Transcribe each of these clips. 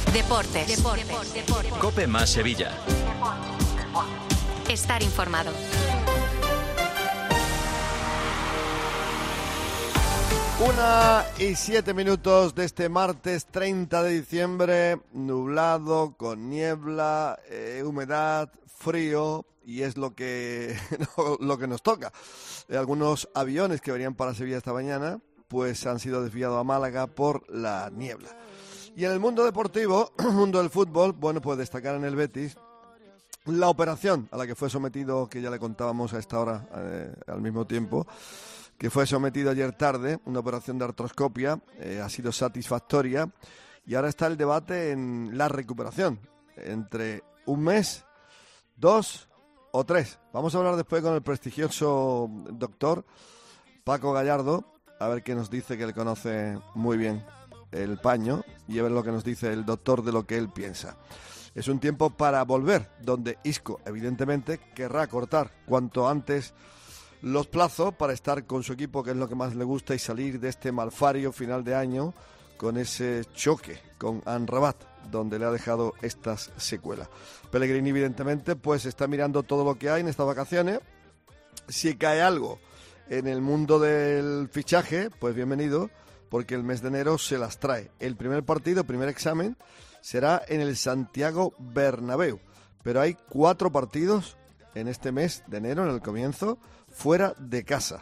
Deportes. COPE más Sevilla. Estar informado. Una y 7 minutos de este martes 30 de diciembre, nublado, con niebla, humedad, frío, y es lo que nos toca. Algunos aviones que venían para Sevilla esta mañana pues han sido desviados a Málaga por la niebla. Y en el mundo deportivo, mundo del fútbol, bueno, pues destacar en el Betis la operación a la que fue sometido, que ya le contábamos a esta hora al mismo tiempo, que fue sometido ayer tarde, una operación de artroscopia, ha sido satisfactoria, y ahora está el debate en la recuperación, entre un mes, 2 o 3. Vamos a hablar después con el prestigioso doctor Paco Gallardo, a ver qué nos dice, que él conoce muy bien el paño, y a ver lo que nos dice el doctor de lo que él piensa. Es un tiempo para volver, donde Isco, evidentemente, querrá cortar cuanto antes los plazos para estar con su equipo, que es lo que más le gusta, y salir de este malfario final de año con ese choque con Amrabat, donde le ha dejado estas secuelas. Pellegrini, evidentemente, pues está mirando todo lo que hay en estas vacaciones. Si cae algo en el mundo del fichaje, pues bienvenido, porque el mes de enero se las trae. El primer partido, primer examen, será en el Santiago Bernabéu, pero hay 4 partidos en este mes de enero, en el comienzo, fuera de casa.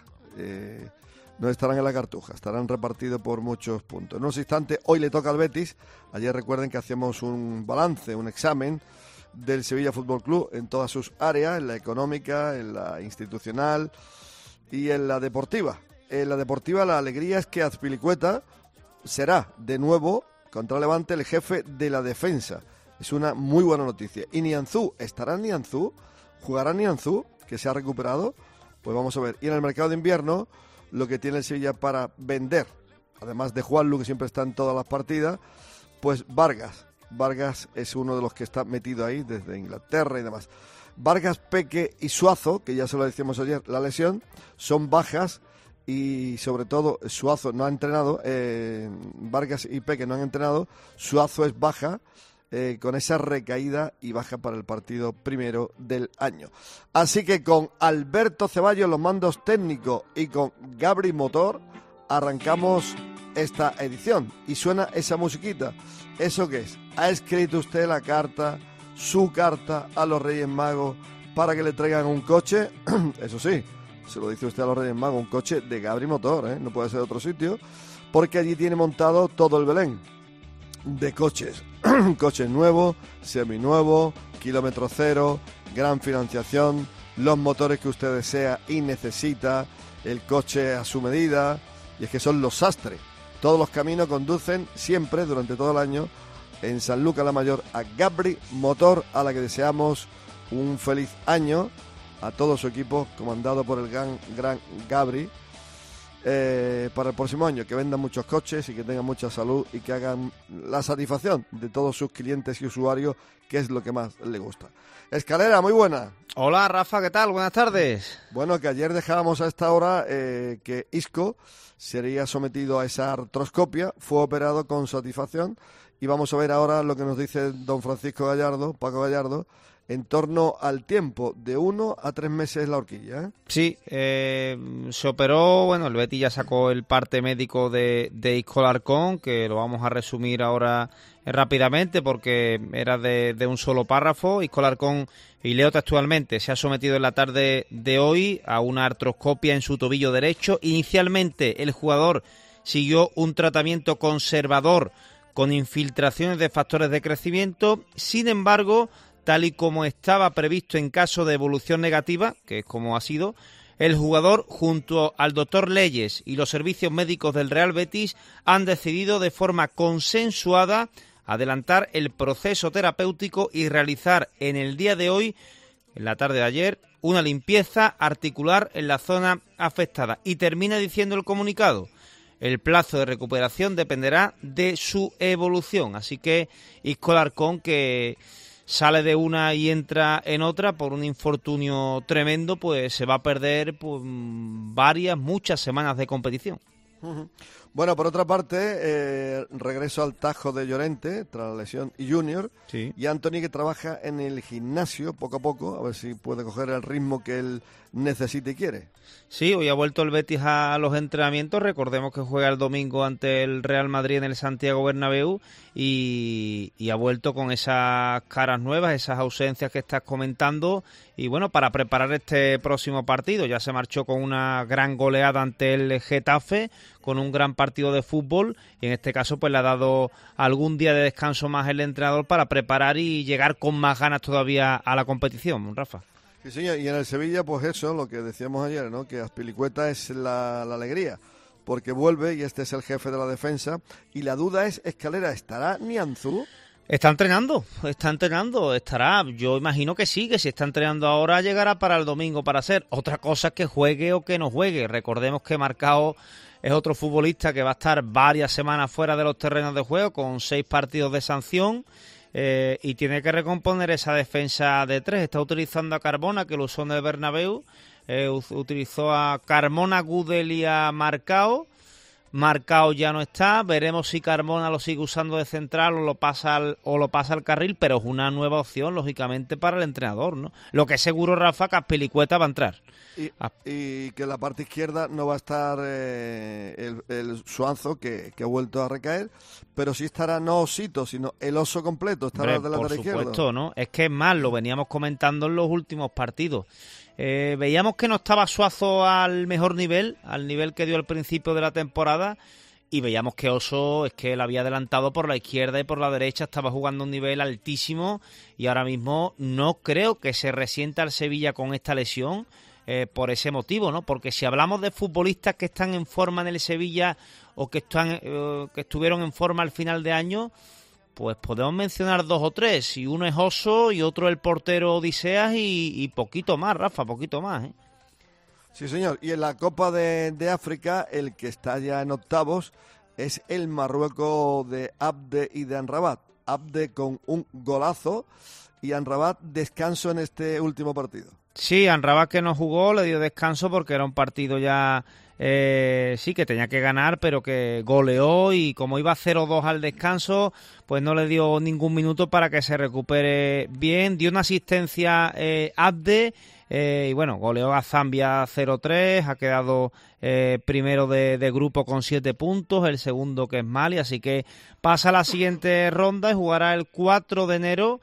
No estarán en la Cartuja, estarán repartidos por muchos puntos. En unos instantes, hoy le toca al Betis. Ayer recuerden que hacíamos un balance, un examen del Sevilla Fútbol Club en todas sus áreas, en la económica, en la institucional y en la deportiva. En la deportiva, la alegría es que Azpilicueta será de nuevo contra Levante el jefe de la defensa. Es una muy buena noticia. Y Nianzú, ¿estará Nianzú? ¿Jugará Nianzú, que se ha recuperado? Pues vamos a ver. Y en el mercado de invierno, lo que tiene el Sevilla para vender, además de Juanlu, que siempre está en todas las partidas, pues Vargas. Vargas es uno de los que está metido ahí desde Inglaterra y demás. Vargas, Peque y Suazo, que ya se lo decíamos ayer, la lesión, son bajas, y sobre todo Suazo no ha entrenado, Vargas y Peque no han entrenado, Suazo es baja, con esa recaída, y baja para el partido primero del año. Así que con Alberto Ceballos los mandos técnicos y con Gabri Motor arrancamos esta edición, y suena esa musiquita. ¿Eso qué es? ¿Ha escrito usted la carta, su carta a los Reyes Magos para que le traigan un coche? Eso sí, se lo dice usted a los Reyes Magos, un coche de Gabri Motor, no puede ser de otro sitio, porque allí tiene montado todo el Belén de coches. Coches nuevos, seminuevos, kilómetro cero, gran financiación, los motores que usted desea y necesita, el coche a su medida, y es que son los sastres. Todos los caminos conducen siempre, durante todo el año, en Sanlúcar la Mayor, a Gabri Motor, a la que deseamos un feliz año, a todo su equipo, comandado por el gran Gabri, para el próximo año, que vendan muchos coches y que tengan mucha salud y que hagan la satisfacción de todos sus clientes y usuarios, que es lo que más le gusta. Escalera, muy buena. Hola Rafa, ¿qué tal? Buenas tardes. Bueno, que ayer dejábamos a esta hora que Isco sería sometido a esa artroscopia, fue operado con satisfacción, y vamos a ver ahora lo que nos dice don Francisco Gallardo, Paco Gallardo, en torno al tiempo de 1 a 3 meses la horquilla, ¿eh? Sí, se operó, bueno, el Betis ya sacó el parte médico de Isco Alarcón, que lo vamos a resumir ahora rápidamente porque era de un solo párrafo. Isco Alarcón, y leo textualmente, se ha sometido en la tarde de hoy a una artroscopia en su tobillo derecho. Inicialmente el jugador siguió un tratamiento conservador con infiltraciones de factores de crecimiento. Sin embargo, tal y como estaba previsto en caso de evolución negativa, que es como ha sido, el jugador, junto al doctor Leyes y los servicios médicos del Real Betis, han decidido de forma consensuada adelantar el proceso terapéutico y realizar en el día de hoy, en la tarde de ayer, una limpieza articular en la zona afectada. Y termina diciendo el comunicado: el plazo de recuperación dependerá de su evolución. Así que Isco Alarcón, que sale de una y entra en otra por un infortunio tremendo, pues se va a perder muchas semanas de competición. Bueno, por otra parte, regreso al Tajo de Llorente, tras la lesión, y Junior, Sí. y Anthony, que trabaja en el gimnasio poco a poco, a ver si puede coger el ritmo que él necesita y quiere. Sí, hoy ha vuelto el Betis a los entrenamientos. Recordemos que juega el domingo ante el Real Madrid en el Santiago Bernabéu y ha vuelto con esas caras nuevas, esas ausencias que estás comentando. Y bueno, para preparar este próximo partido, ya se marchó con una gran goleada ante el Getafe, con un gran partido de fútbol, y en este caso pues le ha dado algún día de descanso más el entrenador para preparar y llegar con más ganas todavía a la competición, Rafa. Sí, señor, y en el Sevilla, pues eso, lo que decíamos ayer, ¿no? Que Azpilicueta es la alegría, porque vuelve y este es el jefe de la defensa, y la duda es, Escalera, ¿estará Nianzú? Está entrenando, estará, yo imagino que sí, que si está entrenando ahora llegará para el domingo para hacer. Otra cosa es que juegue o que no juegue. Recordemos que Marcao es otro futbolista que va a estar varias semanas fuera de los terrenos de juego con 6 partidos de sanción. Y tiene que recomponer esa defensa de 3. Está utilizando a Carmona, que lo usó en el Bernabéu. Utilizó a Carmona, Gudel y a Marcao. Marcao ya no está. Veremos si Carmona lo sigue usando de central o lo pasa al carril, pero es una nueva opción, lógicamente, para el entrenador, ¿no? Lo que es seguro, Rafa, que Azpilicueta va a entrar. Y que en la parte izquierda no va a estar el Suanzo, que ha vuelto a recaer, pero sí estará no Osito, sino el oso completo, estará del lateral izquierdo. Por supuesto, ¿no? Es que es más, lo veníamos comentando en los últimos partidos. Veíamos que no estaba Suazo al mejor nivel, al nivel que dio al principio de la temporada, y veíamos que Oso es que él había adelantado por la izquierda y por la derecha, estaba jugando a un nivel altísimo, y ahora mismo no creo que se resienta al Sevilla con esta lesión. Por ese motivo, ¿no? Porque si hablamos de futbolistas que están en forma en el Sevilla o que estuvieron en forma al final de año, pues podemos mencionar 2 o 3. Y uno es Oso y otro el portero Odiseas y poquito más, Rafa, poquito más, ¿eh? Sí, señor. Y en la Copa de África, el que está ya en octavos es el Marruecos de Abde y de Amrabat. Abde con un golazo y Amrabat descanso en este último partido. Sí, Amrabat, que no jugó, le dio descanso porque era un partido ya, sí, que tenía que ganar, pero que goleó, y como iba 0-2 al descanso, pues no le dio ningún minuto para que se recupere bien. Dio una asistencia Abde, y bueno, goleó a Zambia 0-3, ha quedado primero de grupo con 7 puntos, el segundo, que es Mali, así que pasa a la siguiente ronda y jugará el 4 de enero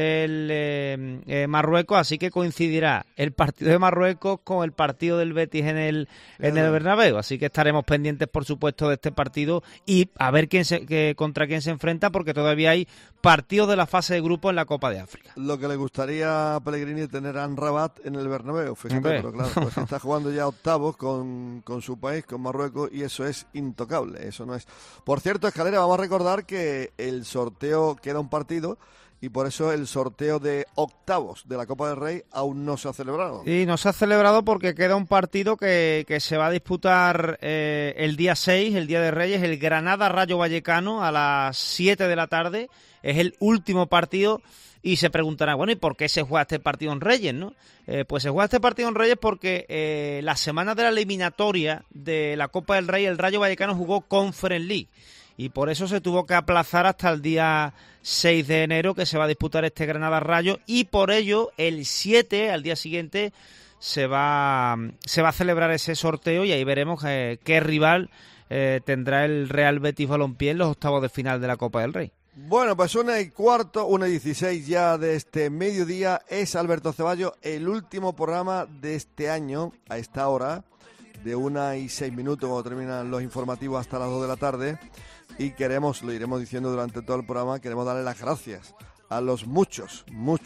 el Marruecos, así que coincidirá el partido de Marruecos con el partido del Betis en el Bernabéu, así que estaremos pendientes, por supuesto, de este partido y a ver contra quién se enfrenta, porque todavía hay partidos de la fase de grupo en la Copa de África. Lo que le gustaría a Pellegrini es tener a Amrabat en el Bernabéu, fíjate, pero claro, pues está jugando ya octavos con su país, con Marruecos, y eso es intocable, eso no es. Por cierto, Escalera, vamos a recordar que el sorteo queda un partido, y por eso el sorteo de octavos de la Copa del Rey aún no se ha celebrado. Y no se ha celebrado porque queda un partido que se va a disputar el día 6, el Día de Reyes, el Granada-Rayo Vallecano a las 7 de la tarde. Es el último partido y se preguntará, bueno, ¿y por qué se juega este partido en Reyes, no? Pues se juega este partido en Reyes porque la semana de la eliminatoria de la Copa del Rey, el Rayo Vallecano jugó Conference League. Y por eso se tuvo que aplazar hasta el día 6 de enero, que se va a disputar este Granada-Rayo, y por ello el 7, al día siguiente, se va a celebrar ese sorteo, y ahí veremos qué rival tendrá el Real Betis Balompié en los octavos de final de la Copa del Rey. Bueno, pues 1:15, 1:16 ya de este mediodía. Es Alberto Ceballos, el último programa de este año a esta hora, de 1:06, cuando terminan los informativos hasta las 2 de la tarde. Y lo iremos diciendo durante todo el programa, queremos darle las gracias a los muchos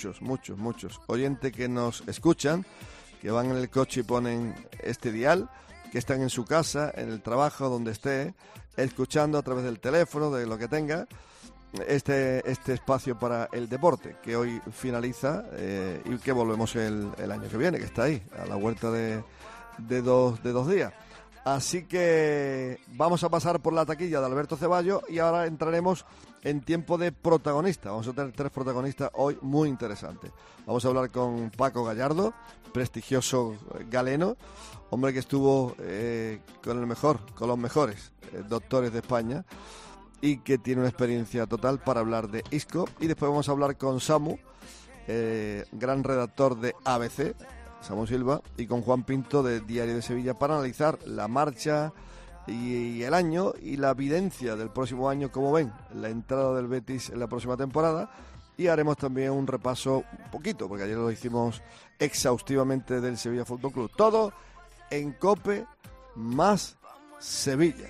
oyentes que nos escuchan, que van en el coche y ponen este dial, que están en su casa, en el trabajo, donde esté, escuchando a través del teléfono, de lo que tenga, este espacio para el deporte, que hoy finaliza y que volvemos el año que viene, que está ahí, a la vuelta de dos días. Así que vamos a pasar por la taquilla de Alberto Ceballos y ahora entraremos en tiempo de protagonista. Vamos a tener 3 protagonistas hoy muy interesantes. Vamos a hablar con Paco Gallardo, prestigioso galeno, hombre que estuvo con los mejores doctores de España y que tiene una experiencia total para hablar de ISCO. Y después vamos a hablar con Samu, gran redactor de ABC, Samu Silva, y con Juan Pinto de Diario de Sevilla para analizar la marcha y el año y la videncia del próximo año, como ven, la entrada del Betis en la próxima temporada. Y haremos también un repaso un poquito, porque ayer lo hicimos exhaustivamente del Sevilla Fútbol Club. Todo en COPE más Sevilla.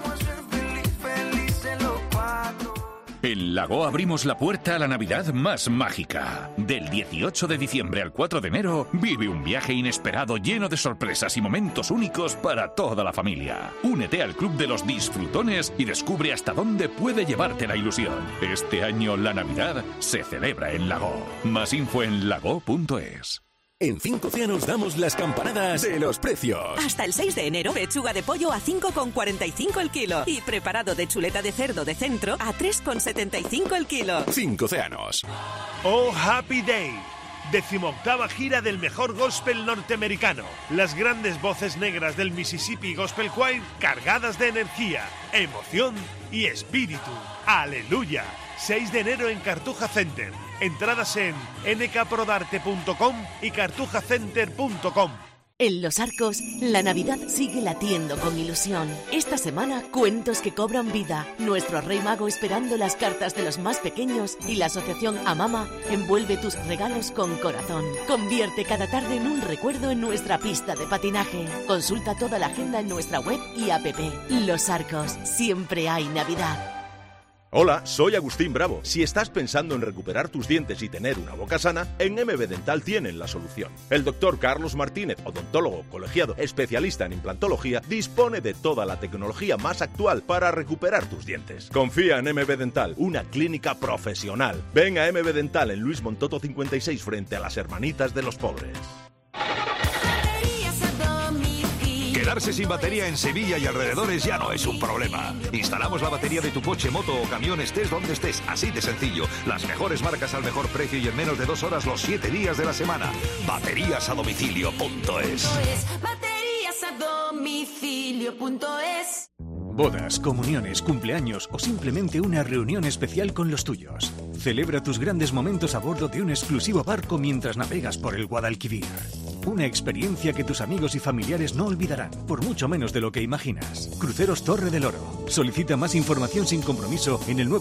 En Lago abrimos la puerta a la Navidad más mágica. Del 18 de diciembre al 4 de enero, vive un viaje inesperado lleno de sorpresas y momentos únicos para toda la familia. Únete al Club de los Disfrutones y descubre hasta dónde puede llevarte la ilusión. Este año la Navidad se celebra en Lago. Más info en lago.es. En 5 Océanos damos las campanadas de los precios. Hasta el 6 de enero, pechuga de pollo a 5,45 el kilo. Y preparado de chuleta de cerdo de centro a 3,75 el kilo. 5 Océanos. Oh Happy Day. 18ª gira del mejor gospel norteamericano. Las grandes voces negras del Mississippi Gospel Choir cargadas de energía, emoción y espíritu. ¡Aleluya! 6 de enero en Cartuja Center. Entradas en nkprodarte.com y cartujacenter.com. En Los Arcos, la Navidad sigue latiendo con ilusión. Esta semana, cuentos que cobran vida. Nuestro Rey Mago esperando las cartas de los más pequeños y la asociación Amama envuelve tus regalos con corazón. Convierte cada tarde en un recuerdo en nuestra pista de patinaje. Consulta toda la agenda en nuestra web y app. Los Arcos, siempre hay Navidad. Hola, soy Agustín Bravo. Si estás pensando en recuperar tus dientes y tener una boca sana, en MB Dental tienen la solución. El doctor Carlos Martínez, odontólogo colegiado especialista en implantología, dispone de toda la tecnología más actual para recuperar tus dientes. Confía en MB Dental, una clínica profesional. Ven a MB Dental en Luis Montoto 56 frente a las Hermanitas de los Pobres. Quedarse sin batería en Sevilla y alrededores ya no es un problema. Instalamos la batería de tu coche, moto o camión estés donde estés, así de sencillo. Las mejores marcas al mejor precio y en menos de 2 horas los 7 días de la semana. Bateriasadomicilio.es. Bateriasadomicilio.es. Bodas, comuniones, cumpleaños o simplemente una reunión especial con los tuyos. Celebra tus grandes momentos a bordo de un exclusivo barco mientras navegas por el Guadalquivir. Una experiencia que tus amigos y familiares no olvidarán, por mucho menos de lo que imaginas. Cruceros Torre del Oro. Solicita más información sin compromiso en el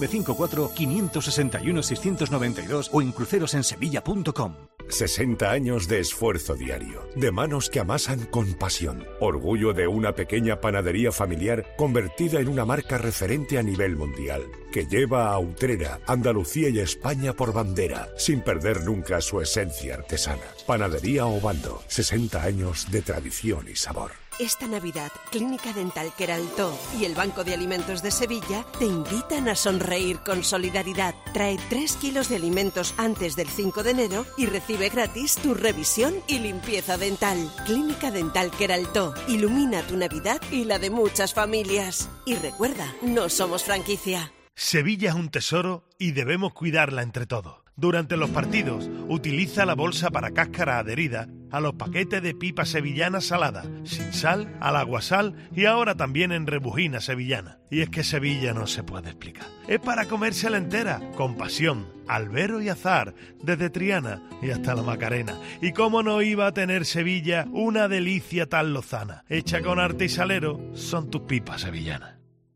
954-561-692 o en crucerosensevilla.com. 60 años de esfuerzo diario, de manos que amasan con pasión. Orgullo de una pequeña panadería familiar convertida en una marca referente a nivel mundial, que lleva a Utrera, Andalucía y España por bandera, sin perder nunca su esencia artesana. Panadería Obando, 60 años de tradición y sabor. Esta Navidad, Clínica Dental Queraltó y el Banco de Alimentos de Sevilla te invitan a sonreír con solidaridad. Trae 3 kilos de alimentos antes del 5 de enero y recibe gratis tu revisión y limpieza dental. Clínica Dental Queraltó. Ilumina tu Navidad y la de muchas familias. Y recuerda, no somos franquicia. Sevilla es un tesoro y debemos cuidarla entre todos. Durante los partidos, utiliza la bolsa para cáscara adherida a los paquetes de pipa sevillana salada, sin sal, al aguasal y ahora también en rebujina sevillana. Y es que Sevilla no se puede explicar. Es para comérsela entera, con pasión, albero y azar, desde Triana y hasta la Macarena. Y cómo no iba a tener Sevilla una delicia tan lozana. Hecha con arte y salero, son tus pipas sevillanas.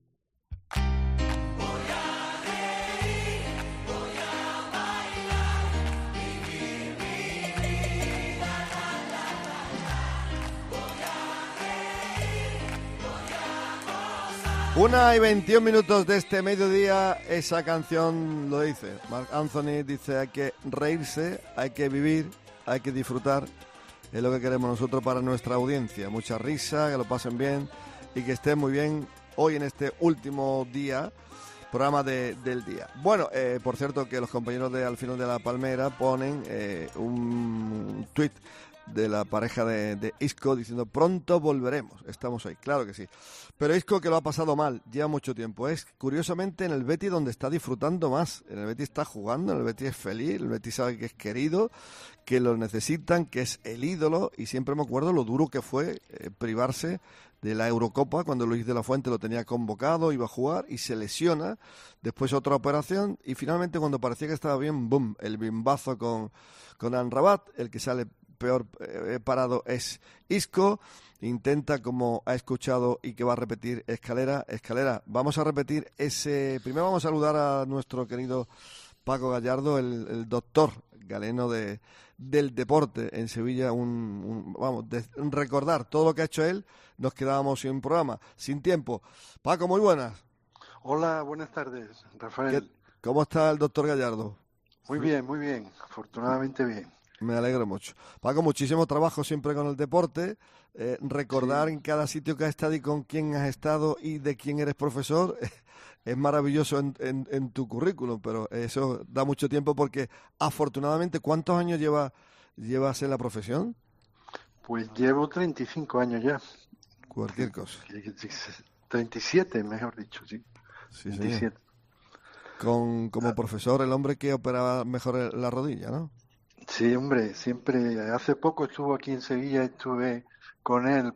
Una y 21 minutos de este mediodía, esa canción lo dice. Marc Anthony dice: hay que reírse, hay que vivir, hay que disfrutar. Es lo que queremos nosotros para nuestra audiencia. Mucha risa, que lo pasen bien y que estén muy bien hoy en este último día, programa del día. Bueno, por cierto que los compañeros de Al Final de la Palmera ponen un tuit de la pareja de Isco, diciendo pronto volveremos, estamos ahí, claro que sí. Pero Isco, que lo ha pasado mal, lleva mucho tiempo, es curiosamente en el Betis donde está disfrutando más, en el Betis está jugando, en el Betis es feliz, el Betis sabe que es querido, que lo necesitan, que es el ídolo, y siempre me acuerdo lo duro que fue privarse de la Eurocopa cuando Luis de la Fuente lo tenía convocado, iba a jugar y se lesiona, después otra operación y finalmente cuando parecía que estaba bien, boom, el bimbazo con Amrabat, el que sale peor parado es Isco, intenta, como ha escuchado y que va a repetir Escalera, vamos a repetir primero vamos a saludar a nuestro querido Paco Gallardo, el doctor galeno del deporte en Sevilla, recordar todo lo que ha hecho él, nos quedábamos sin programa, sin tiempo. Paco, muy buenas. Hola, buenas tardes, Rafael. ¿Cómo está el doctor Gallardo? Muy bien, afortunadamente bien. Me alegro mucho. Paco, muchísimo trabajo siempre con el deporte, recordar en cada sitio que has estado y con quién has estado y de quién eres profesor, es maravilloso en tu currículum, pero eso da mucho tiempo porque afortunadamente, ¿cuántos años llevas en la profesión? Pues llevo 35 años ya. Cualquier cosa. 37, mejor dicho, sí. Sí, 27. Como profesor, el hombre que operaba mejor la rodilla, ¿no? Sí, hombre, siempre. Hace poco estuvo aquí en Sevilla, estuve con él,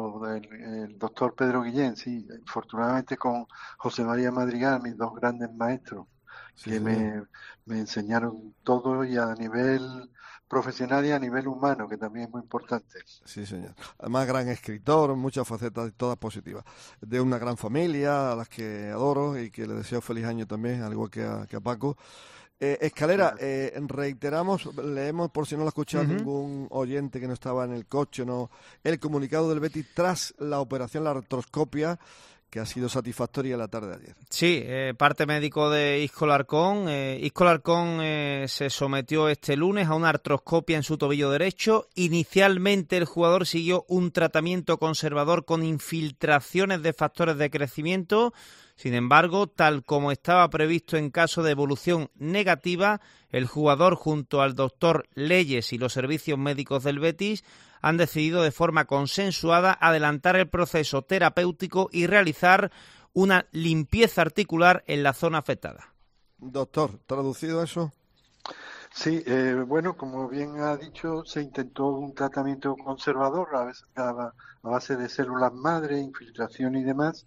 el doctor Pedro Guillén, sí, afortunadamente con José María Madrigal, mis dos grandes maestros, que me enseñaron todo y a nivel profesional y a nivel humano, que también es muy importante. Sí, señor. Además, gran escritor, muchas facetas, todas positivas. De una gran familia, a las que adoro y que le deseo feliz año también, al igual que a Paco. Escalera, reiteramos, leemos por si no lo ha escuchado ningún oyente que no estaba en el coche, no, el comunicado del Betis tras la operación, la artroscopia, que ha sido satisfactoria la tarde de ayer. Sí, parte médico de Isco Larcón. Isco Larcón se sometió este lunes a una artroscopia en su tobillo derecho. Inicialmente el jugador siguió un tratamiento conservador con infiltraciones de factores de crecimiento. Sin embargo, tal como estaba previsto en caso de evolución negativa, el jugador junto al doctor Leyes y los servicios médicos del Betis han decidido de forma consensuada adelantar el proceso terapéutico y realizar una limpieza articular en la zona afectada. Doctor, ¿traducido eso? Sí, bueno, como bien ha dicho, se intentó un tratamiento conservador a base de células madre, infiltración y demás,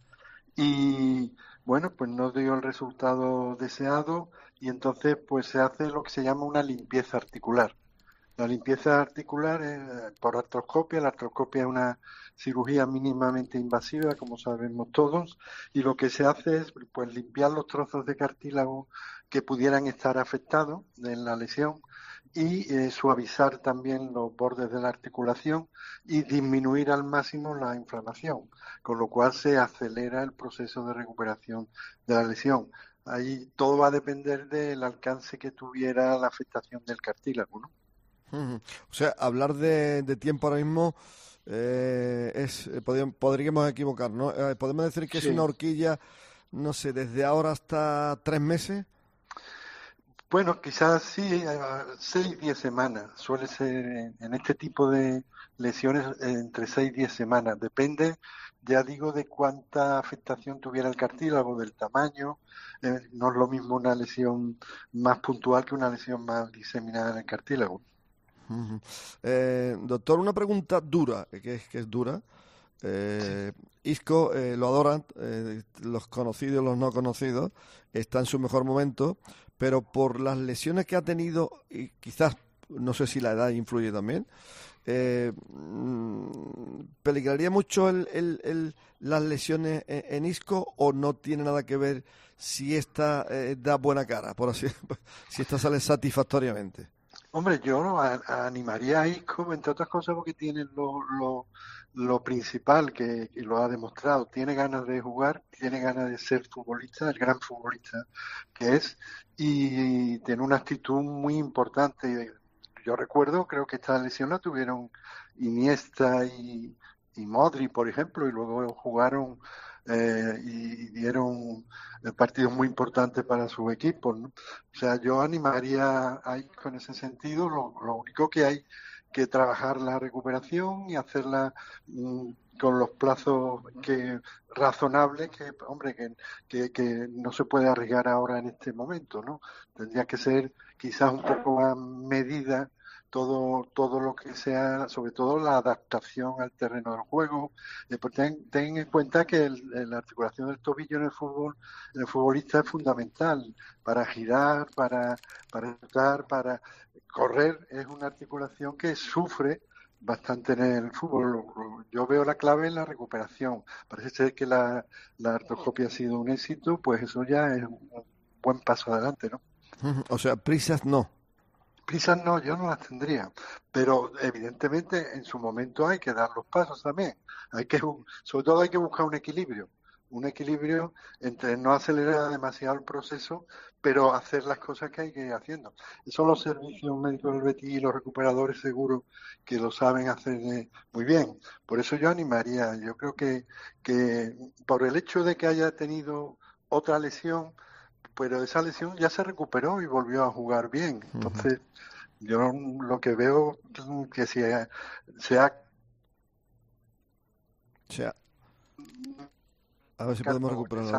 y bueno, pues no dio el resultado deseado y entonces pues se hace lo que se llama una limpieza articular. La limpieza articular es por artroscopia. La artroscopia es una cirugía mínimamente invasiva, como sabemos todos, y lo que se hace es pues limpiar los trozos de cartílago que pudieran estar afectados en la lesión y suavizar también los bordes de la articulación y disminuir al máximo la inflamación, con lo cual se acelera el proceso de recuperación de la lesión. Ahí todo va a depender del alcance que tuviera la afectación del cartílago, ¿no? O sea, hablar de tiempo ahora mismo podríamos equivocar, ¿no? Podemos decir que es una horquilla, no sé, desde ahora hasta 3 meses. Bueno, quizás sí, 6-10 semanas. Suele ser en este tipo de lesiones entre 6-10 semanas. Depende, ya digo, de cuánta afectación tuviera el cartílago, del tamaño. No es lo mismo una lesión más puntual que una lesión más diseminada en el cartílago. Doctor, una pregunta dura, que es dura. Isco lo adoran, los conocidos, los no conocidos, está en su mejor momento, pero por las lesiones que ha tenido, y quizás, no sé si la edad influye también, ¿peligraría mucho las lesiones en Isco o no tiene nada que ver si esta da buena cara, por así si esta sale satisfactoriamente? Hombre, yo animaría a Isco, entre otras cosas, porque tiene lo principal que lo ha demostrado. Tiene ganas de jugar, tiene ganas de ser futbolista, el gran futbolista que es, y tiene una actitud muy importante. Yo recuerdo, creo que esta lesión la tuvieron Iniesta y Modric, por ejemplo, y luego jugaron y dieron partidos muy importantes para su equipo, ¿no? O sea, yo animaría a Isco en ese sentido. Lo único que hay que trabajar la recuperación y hacerla con los plazos razonables que no se puede arriesgar ahora en este momento, ¿no? Tendría que ser quizás un poco más medida todo lo que sea, sobre todo la adaptación al terreno del juego. Porque ten en cuenta que la articulación del tobillo en el futbolista es fundamental para girar, para saltar, para correr. Es una articulación que sufre bastante en el fútbol. Yo veo la clave en la recuperación. Parece ser que la artroscopia ha sido un éxito, pues eso ya es un buen paso adelante, ¿no? O sea, prisas no. Prisas no, yo no las tendría, pero evidentemente en su momento hay que dar los pasos también. Sobre todo hay que buscar un equilibrio entre no acelerar demasiado el proceso, pero hacer las cosas que hay que ir haciendo. Eso los servicios médicos del Betis y los recuperadores seguro que lo saben hacer muy bien. Por eso yo animaría, yo creo que por el hecho de que haya tenido otra lesión, pero esa lesión ya se recuperó y volvió a jugar bien. Entonces, yo lo que veo que sea a ver si podemos recuperar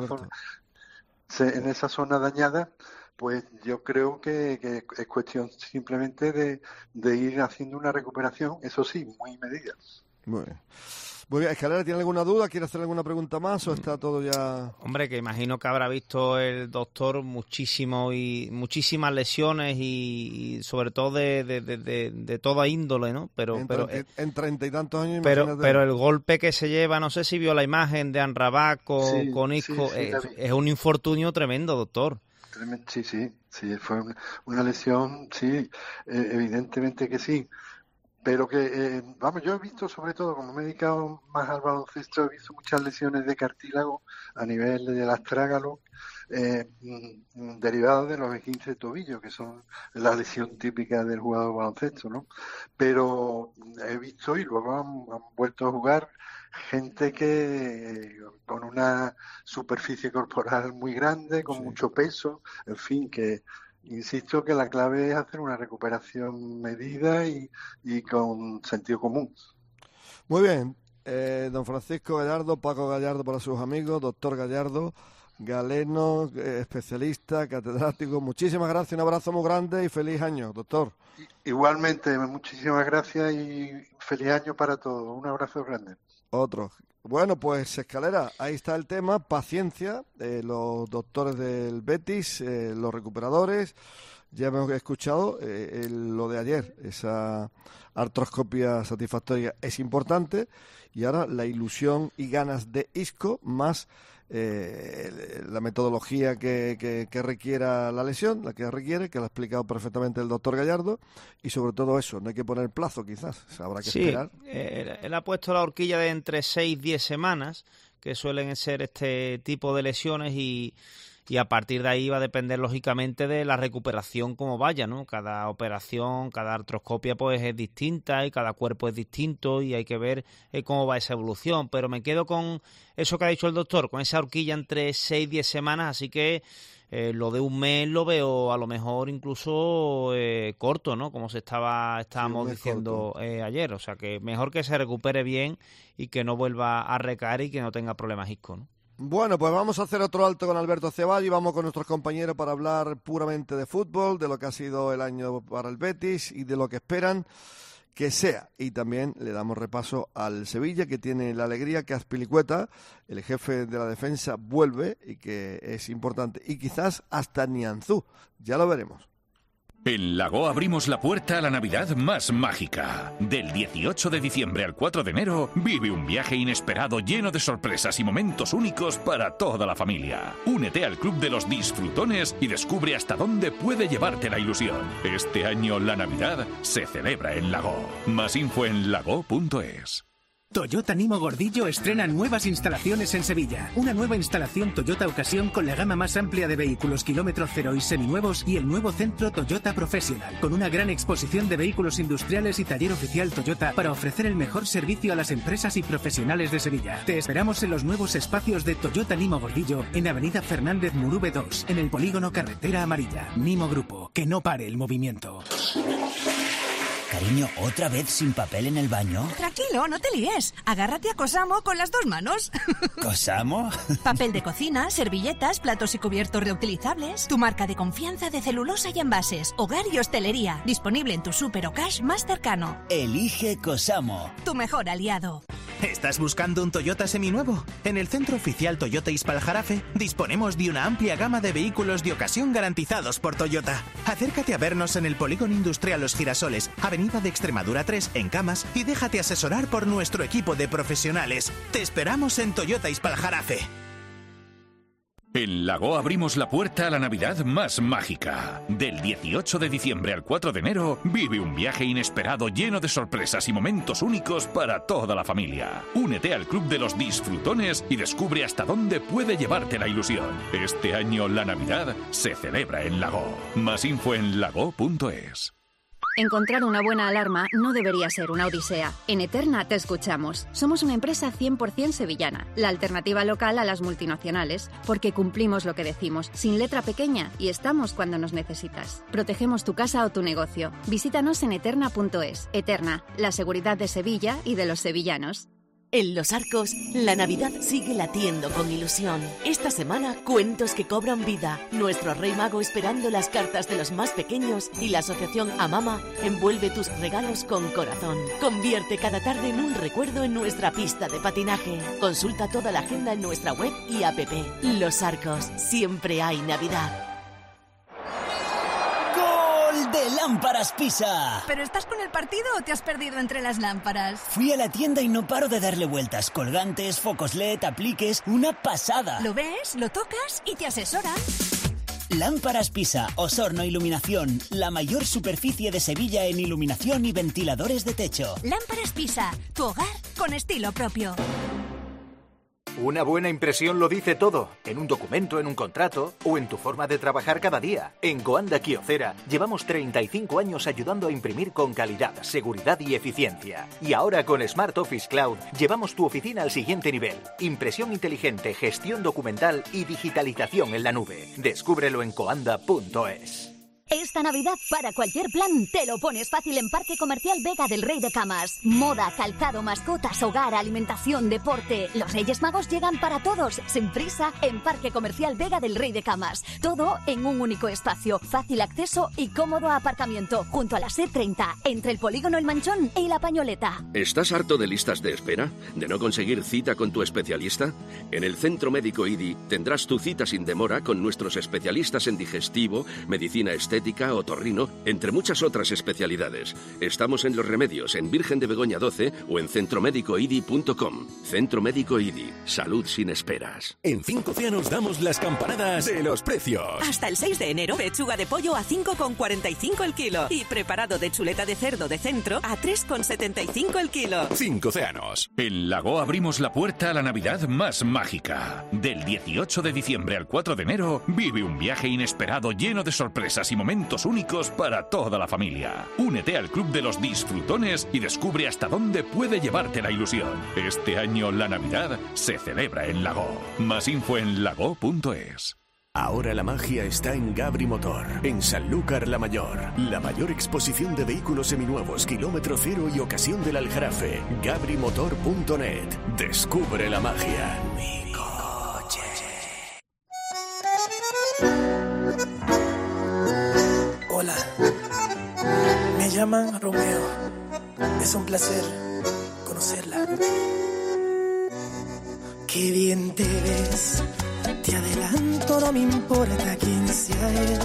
en esa zona dañada, pues yo creo que es cuestión simplemente de ir haciendo una recuperación, eso sí, muy medida. Muy bien. Muy bien, Escalera, ¿tiene alguna duda? ¿Quiere hacer alguna pregunta más o está todo ya...? Hombre, que imagino que habrá visto el doctor muchísimas lesiones y sobre todo de toda índole, ¿no? Pero en 30 y tantos años, pero el golpe que se lleva, no sé si vio la imagen de Amrabat con Isco, es un infortunio tremendo, doctor. Sí, fue una lesión, sí, evidentemente que sí. Pero que, yo he visto, sobre todo, como me he dedicado más al baloncesto, he visto muchas lesiones de cartílago a nivel del astrágalo, derivadas de los esguinces de tobillo, que son la lesión típica del jugador de baloncesto, ¿no? Pero he visto, y luego han vuelto a jugar, gente que con una superficie corporal muy grande, con mucho peso, en fin, que... Insisto que la clave es hacer una recuperación medida y con sentido común. Muy bien. Don Francisco Gallardo, Paco Gallardo para sus amigos, doctor Gallardo, galeno, especialista, catedrático. Muchísimas gracias, un abrazo muy grande y feliz año, doctor. Igualmente, muchísimas gracias y feliz año para todos. Un abrazo grande. Otro. Bueno, pues Escalera, ahí está el tema, paciencia, los doctores del Betis, los recuperadores, ya hemos escuchado lo de ayer, esa artroscopia satisfactoria es importante, y ahora la ilusión y ganas de Isco, más la metodología que requiera la lesión, la que requiere, que lo ha explicado perfectamente el doctor Gallardo, y sobre todo eso, no hay que poner plazo quizás, habrá que esperar. Él ha puesto la horquilla de entre 6 y 10 semanas, que suelen ser este tipo de lesiones, y a partir de ahí va a depender lógicamente de la recuperación como vaya, ¿no? Cada operación, cada artroscopia pues es distinta y cada cuerpo es distinto y hay que ver cómo va esa evolución, pero me quedo con eso que ha dicho el doctor, con esa horquilla entre 6 y 10 semanas, así que lo de un mes lo veo a lo mejor incluso corto, ¿no? Como estábamos diciendo ayer, o sea que mejor que se recupere bien y que no vuelva a recaer y que no tenga problemas Isco, ¿no? Bueno, pues vamos a hacer otro alto con Alberto Ceballos y vamos con nuestros compañeros para hablar puramente de fútbol, de lo que ha sido el año para el Betis y de lo que esperan que sea. Y también le damos repaso al Sevilla, que tiene la alegría que Azpilicueta, el jefe de la defensa, vuelve y que es importante. Y quizás hasta Nianzú, ya lo veremos. En Lago abrimos la puerta a la Navidad más mágica. Del 18 de diciembre al 4 de enero, vive un viaje inesperado lleno de sorpresas y momentos únicos para toda la familia. Únete al Club de los Disfrutones y descubre hasta dónde puede llevarte la ilusión. Este año la Navidad se celebra en Lago. Más info en lago.es. Toyota Nimo Gordillo estrena nuevas instalaciones en Sevilla. Una nueva instalación Toyota Ocasión con la gama más amplia de vehículos kilómetro cero y seminuevos y el nuevo centro Toyota Professional, con una gran exposición de vehículos industriales y taller oficial Toyota para ofrecer el mejor servicio a las empresas y profesionales de Sevilla. Te esperamos en los nuevos espacios de Toyota Nimo Gordillo en Avenida Fernández Murube 2, en el polígono Carretera Amarilla. Nimo Grupo, que no pare el movimiento. Cariño, ¿otra vez sin papel en el baño? Tranquilo, no te líes. Agárrate a Cosamo con las 2 manos. ¿Cosamo? Papel de cocina, servilletas, platos y cubiertos reutilizables. Tu marca de confianza de celulosa y envases. Hogar y hostelería. Disponible en tu súper o cash más cercano. Elige Cosamo. Tu mejor aliado. ¿Estás buscando un Toyota seminuevo? En el Centro Oficial Toyota Ispaljarafe disponemos de una amplia gama de vehículos de ocasión garantizados por Toyota. Acércate a vernos en el Polígono Industrial Los Girasoles, Avenida de Extremadura 3, en Camas, y déjate asesorar por nuestro equipo de profesionales. Te esperamos en Toyota Ispaljarafe. En Lago abrimos la puerta a la Navidad más mágica. Del 18 de diciembre al 4 de enero, vive un viaje inesperado lleno de sorpresas y momentos únicos para toda la familia. Únete al Club de los Disfrutones y descubre hasta dónde puede llevarte la ilusión. Este año la Navidad se celebra en Lago. Más info en lago.es. Encontrar una buena alarma no debería ser una odisea. En Eterna te escuchamos. Somos una empresa 100% sevillana, la alternativa local a las multinacionales, porque cumplimos lo que decimos, sin letra pequeña, y estamos cuando nos necesitas. Protegemos tu casa o tu negocio. Visítanos en eterna.es. Eterna, la seguridad de Sevilla y de los sevillanos. En Los Arcos, la Navidad sigue latiendo con ilusión. Esta semana, cuentos que cobran vida. Nuestro Rey Mago esperando las cartas de los más pequeños y la asociación Amama envuelve tus regalos con corazón. Convierte cada tarde en un recuerdo en nuestra pista de patinaje. Consulta toda la agenda en nuestra web y app. Los Arcos, siempre hay Navidad. ¡De Lámparas Pisa! ¿Pero estás con el partido o te has perdido entre las lámparas? Fui a la tienda y no paro de darle vueltas. Colgantes, focos LED, apliques... ¡Una pasada! Lo ves, lo tocas y te asesoran. Lámparas Pisa, Osorno Iluminación. La mayor superficie de Sevilla en iluminación y ventiladores de techo. Lámparas Pisa, tu hogar con estilo propio. Una buena impresión lo dice todo, en un documento, en un contrato o en tu forma de trabajar cada día. En Goanda Kyocera llevamos 35 años ayudando a imprimir con calidad, seguridad y eficiencia. Y ahora con Smart Office Cloud llevamos tu oficina al siguiente nivel. Impresión inteligente, gestión documental y digitalización en la nube. Descúbrelo en goanda.es. Esta Navidad, para cualquier plan, te lo pones fácil en Parque Comercial Vega del Rey de Camas. Moda, calzado, mascotas, hogar, alimentación, deporte. Los Reyes Magos llegan para todos, sin prisa, en Parque Comercial Vega del Rey de Camas. Todo en un único espacio, fácil acceso y cómodo aparcamiento, junto a la C30, entre el Polígono El Manchón y La Pañoleta. ¿Estás harto de listas de espera? ¿De no conseguir cita con tu especialista? En el Centro Médico IDI tendrás tu cita sin demora con nuestros especialistas en digestivo, medicina estética, otorrino, entre muchas otras especialidades. Estamos en Los Remedios, en Virgen de Begoña 12 o en centromédicoidi.com. Centro Médico IDI. Salud sin esperas. En 5 Océanos damos las campanadas de los precios. Hasta el 6 de enero, pechuga de pollo a 5,45 el kilo. Y preparado de chuleta de cerdo de centro a 3,75 el kilo. 5 Océanos. En Lago abrimos la puerta a la Navidad más mágica. Del 18 de diciembre al 4 de enero, vive un viaje inesperado lleno de sorpresas y momentos únicos para toda la familia. Únete al Club de los Disfrutones y descubre hasta dónde puede llevarte la ilusión. Este año la Navidad se celebra en Lago. Más info en lago.es. Ahora la magia está en Gabri Motor, en Sanlúcar la Mayor. La mayor exposición de vehículos seminuevos, kilómetro cero y ocasión del Aljarafe. gabrimotor.net. Descubre la magia. Mi coche. Hola, me llaman Romeo. Es un placer conocerla. Qué bien te ves. Te adelanto, no me importa quién sea él.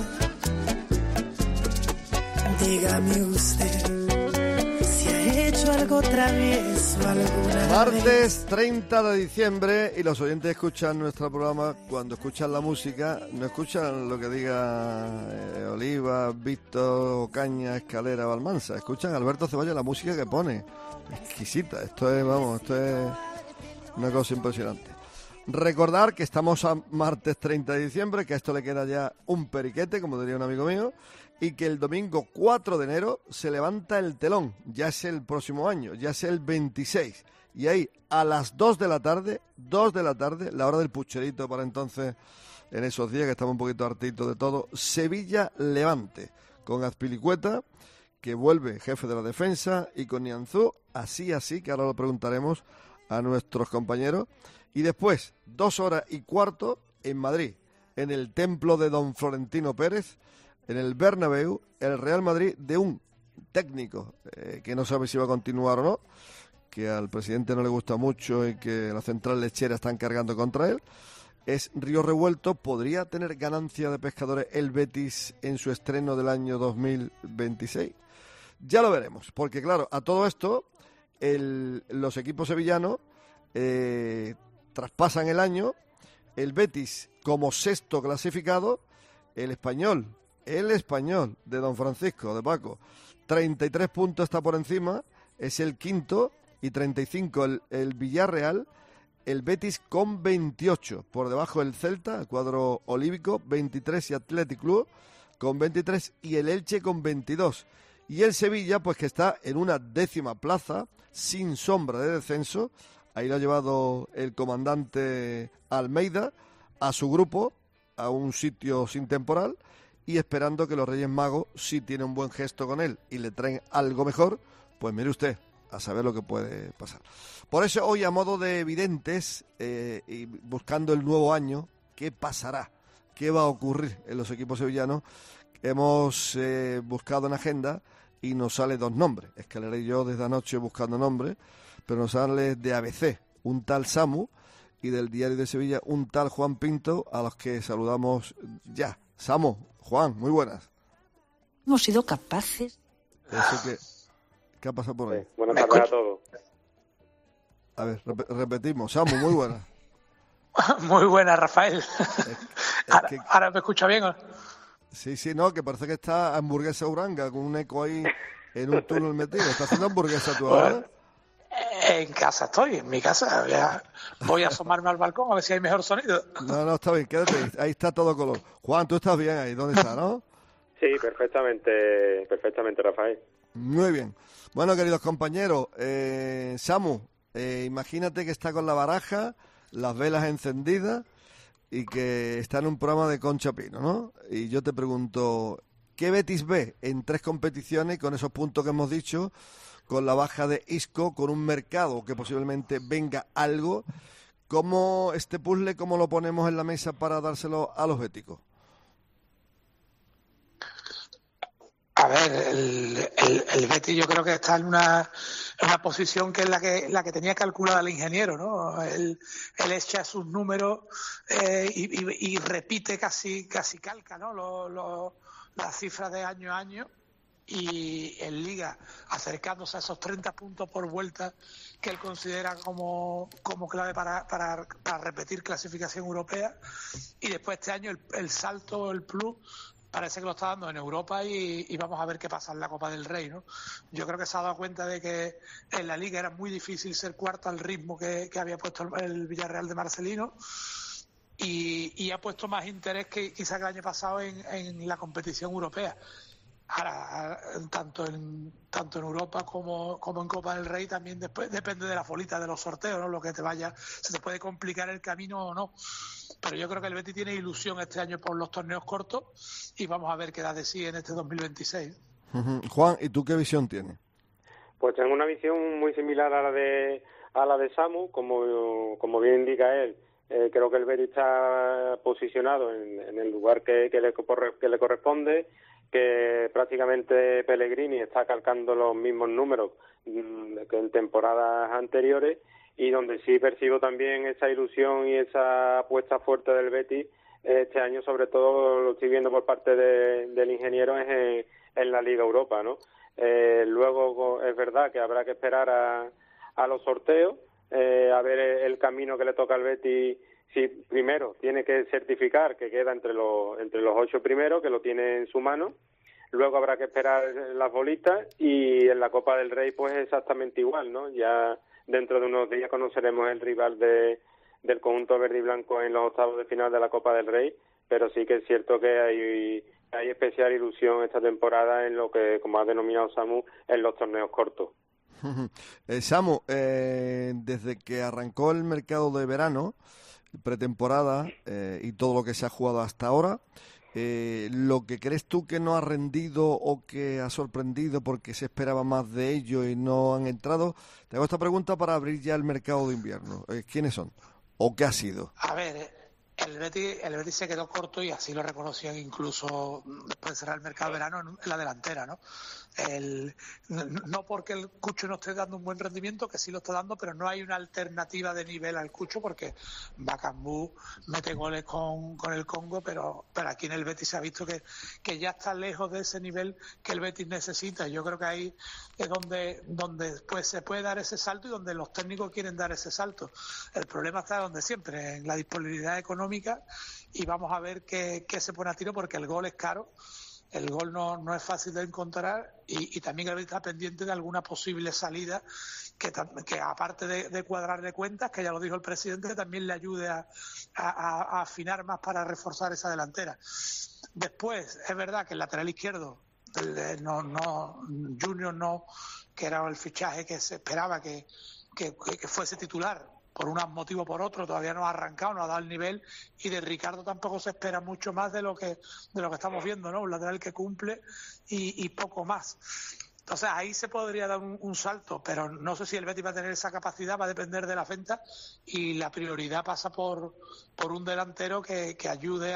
Dígame usted si ha hecho algo travieso alguna vez. Martes 30 de diciembre y los oyentes escuchan nuestro programa. Cuando escuchan la música, no escuchan lo que diga Oliva, Víctor, Ocaña, Escalera o Almansa. Escuchan a Alberto Ceballos la música que pone. Exquisita. Esto es una cosa impresionante. Recordar que estamos a martes 30 de diciembre, que a esto le queda ya un periquete, como diría un amigo mío, y que el domingo 4 de enero se levanta el telón. Ya es el próximo año, ya es el 26. Y ahí, a las 2 de la tarde, la hora del pucherito para entonces, en esos días que estamos un poquito hartitos de todo, Sevilla Levante, con Azpilicueta, que vuelve jefe de la defensa, y con Nianzú, así, que ahora lo preguntaremos a nuestros compañeros. Y después, 2 horas y cuarto en Madrid, en el templo de don Florentino Pérez, en el Bernabéu, el Real Madrid de un técnico que no sabe si va a continuar o no, que al presidente no le gusta mucho y que la central lechera están cargando contra él. Es Río Revuelto. ¿Podría tener ganancia de pescadores el Betis en su estreno del año 2026? Ya lo veremos, porque claro, a todo esto los equipos sevillanos traspasan el año. El Betis como 6º clasificado, el español de don Francisco, de Paco, 33 puntos está por encima, es el 5º, y 35 el Villarreal. El Betis con 28, por debajo el Celta, el cuadro olívico, 23, y Athletic Club con 23, y el Elche con 22. Y el Sevilla, pues que está en una 10ª plaza, sin sombra de descenso. Ahí lo ha llevado el comandante Almeida a su grupo, a un sitio sin temporal, y esperando que los Reyes Magos, si tienen un buen gesto con él y le traen algo mejor, pues mire usted, a saber lo que puede pasar. Por eso hoy, a modo de videntes, y buscando el nuevo año, ¿qué pasará? ¿Qué va a ocurrir en los equipos sevillanos? Hemos buscado en agenda y nos sale 2 nombres. Es que leeré yo desde anoche buscando nombres, pero nos sale de ABC un tal Samu y del Diario de Sevilla un tal Juan Pinto, a los que saludamos ya. Samu, Juan, muy buenas. Hemos sido capaces. ¿Qué ha pasado por ahí? Buenas tardes a todos. A ver, repetimos. Samu, muy buenas. Muy buenas, Rafael. ¿Ahora me escucha bien? Sí, no, que parece que está hamburguesa Uranga, con un eco ahí en un túnel metido. ¿Estás haciendo hamburguesa tú ahora? En casa estoy, en mi casa. Voy a asomarme al balcón a ver si hay mejor sonido. No, está bien, quédate ahí está todo color. Juan, tú estás bien ahí, ¿dónde estás, no? Sí, perfectamente, Rafael. Muy bien. Bueno, queridos compañeros, Samu, imagínate que está con la baraja, las velas encendidas y que está en un programa de Concha Pino, ¿no? Y yo te pregunto, ¿qué Betis ve en 3 competiciones con esos puntos que hemos dicho, con la baja de Isco, con un mercado que posiblemente venga algo? ¿Cómo este puzzle, cómo lo ponemos en la mesa para dárselo a los béticos? A ver, el Betis yo creo que está en una posición que es la que tenía calculada el ingeniero, ¿no? Él echa sus números y repite casi calca, ¿no? Las cifras de año a año, y en Liga acercándose a esos 30 puntos por vuelta que él considera como clave para repetir clasificación europea. Y después este año el salto, el plus, parece que lo está dando en Europa y vamos a ver qué pasa en la Copa del Rey, ¿no? Yo creo que se ha dado cuenta de que en la Liga era muy difícil ser cuarto al ritmo que había puesto el Villarreal de Marcelino, y ha puesto más interés que quizá que el año pasado en la competición europea. Ahora, tanto en Europa como en Copa del Rey también después depende de la folita de los sorteos, ¿no? Lo que se te puede complicar el camino o no. Pero yo creo que el Betis tiene ilusión este año por los torneos cortos y vamos a ver qué da de sí en este 2026. Juan, ¿y tú qué visión tienes? Pues tengo una visión muy similar a la de Samu, como bien indica él. Creo que el Betis está posicionado en el lugar que le corresponde, que prácticamente Pellegrini está calcando los mismos números que en temporadas anteriores, y donde sí percibo también esa ilusión y esa apuesta fuerte del Betis este año, sobre todo lo estoy viendo por parte del ingeniero, es en la Liga Europa, ¿no? Luego es verdad que habrá que esperar a los sorteos, a ver el camino que le toca al Betis. Si primero tiene que certificar que queda entre los 8 primeros, que lo tiene en su mano. Luego habrá que esperar las bolitas, y en la Copa del Rey pues exactamente igual, ¿no? Ya dentro de unos días conoceremos el rival del conjunto verde y blanco en los octavos de final de la Copa del Rey, pero sí que es cierto que hay especial ilusión esta temporada en lo que, como ha denominado Samu, en los torneos cortos. Samu, desde que arrancó el mercado de verano, pretemporada y todo lo que se ha jugado hasta ahora, lo que crees tú que no ha rendido o que ha sorprendido porque se esperaba más de ello y no han entrado. Te hago esta pregunta para abrir ya el mercado de invierno. ¿Quiénes son? ¿O qué ha sido? A ver, el Betis se quedó corto y así lo reconocían incluso después de cerrar el mercado de verano en la delantera, ¿no? No porque el Cucho no esté dando un buen rendimiento, que sí lo está dando, pero no hay una alternativa de nivel al Cucho, porque Bakambu mete goles con el Congo, pero aquí en el Betis se ha visto que ya está lejos de ese nivel que el Betis necesita. Yo creo que ahí es donde pues se puede dar ese salto y donde los técnicos quieren dar ese salto. El problema está donde siempre, en la disponibilidad económica, y vamos a ver qué se pone a tiro, porque el gol es caro. El gol no es fácil de encontrar y también el Betis está pendiente de alguna posible salida que aparte de cuadrarle cuentas, que ya lo dijo el presidente, también le ayude a afinar más para reforzar esa delantera. Después, es verdad que el lateral izquierdo, Junior no, que era el fichaje que se esperaba que fuese titular, por un motivo o por otro, todavía no ha arrancado, no ha dado el nivel, y de Ricardo tampoco se espera mucho más de lo que estamos viendo, ¿no? Un lateral que cumple y poco más. Entonces ahí se podría dar un salto, pero no sé si el Betis va a tener esa capacidad, va a depender de la Fenta, y la prioridad pasa por un delantero que ayude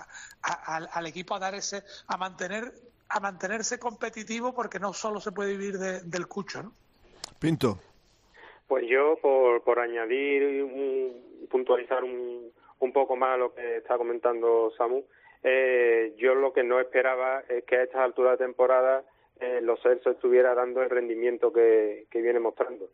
al equipo a mantenerse competitivo, porque no solo se puede vivir del Cucho, ¿no? Pinto. Pues yo, por añadir, puntualizar un poco más lo que está comentando Samu, yo lo que no esperaba es que a estas alturas de temporada Lo Celso estuviera dando el rendimiento que viene mostrando.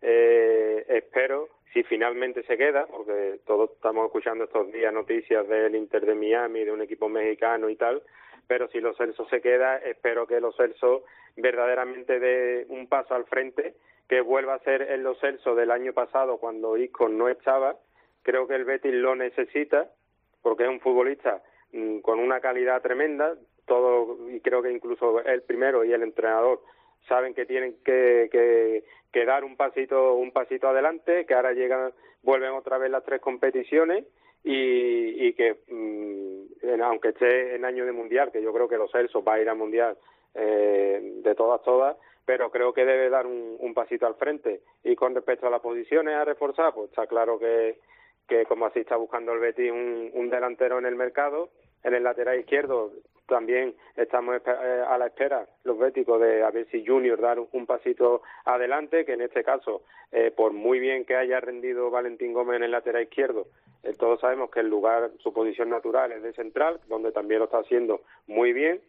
Espero, si finalmente se queda, porque todos estamos escuchando estos días noticias del Inter de Miami, de un equipo mexicano y tal, pero si Lo Celso se queda, espero que Lo Celso verdaderamente dé un paso al frente, que vuelva a ser el Lo Celso del año pasado cuando Isco no estaba. Creo que el Betis lo necesita porque es un futbolista con una calidad tremenda, y creo que incluso él primero y el entrenador saben que tienen que dar un pasito adelante, que ahora vuelven otra vez las 3 competiciones y que aunque esté en año de mundial, que yo creo que Lo Celso va a ir al mundial de todas, pero creo que debe dar un pasito al frente. Y con respecto a las posiciones a reforzar, pues está claro que como así está buscando el Betis un delantero en el mercado. En el lateral izquierdo también estamos a la espera, los béticos, de a ver si Junior da un pasito adelante, que en este caso, por muy bien que haya rendido Valentín Gómez en el lateral izquierdo, todos sabemos que su posición natural es de central, donde también lo está haciendo muy bien,